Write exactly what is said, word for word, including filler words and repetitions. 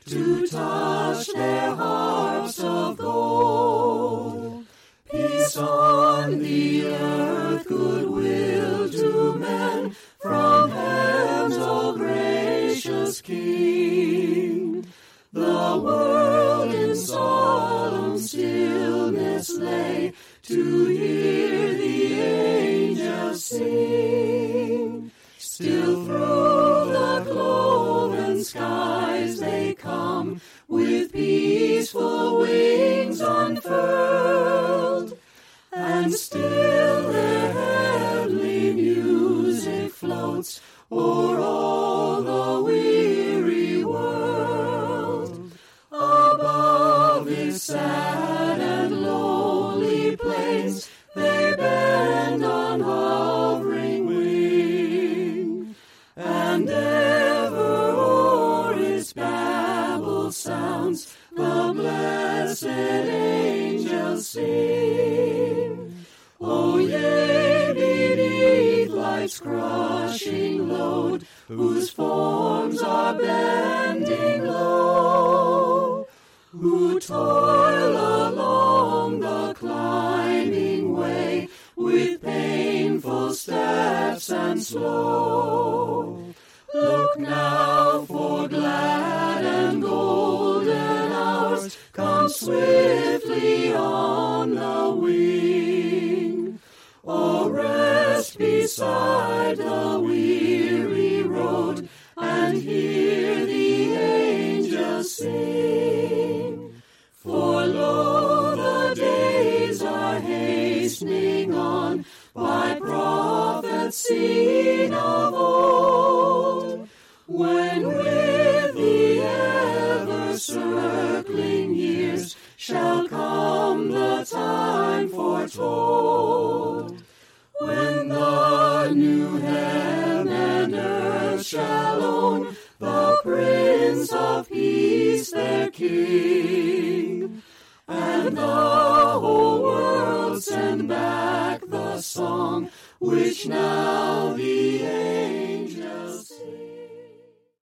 to touch their harps of gold. Peace on the earth, goodwill to men, from heaven's all gracious King. The world in solemn stillness lay, to hear the angels sing. Still through the cloven skies they come, with peaceful wings unfurled, and still their heavenly music floats o'er all the weary world. Above its sad and lonely plains they bend on hovering wing, and ever o'er its babel sounds the blessed angels sing. O yea, beneath life's crushing load, whose forms are bending low, who toil along the climbing way with painful steps and slow. Look now, for glad and golden hours come swiftly on the wing. Oh, rest beside the weary road and hear the angels sing. For lo, the days are hastening on, by prophets seen of old, when with the ever-circling years shall come the time foretold, when the new heaven and earth shall own the Prince of Peace their King, and the whole world send back the song which now the angels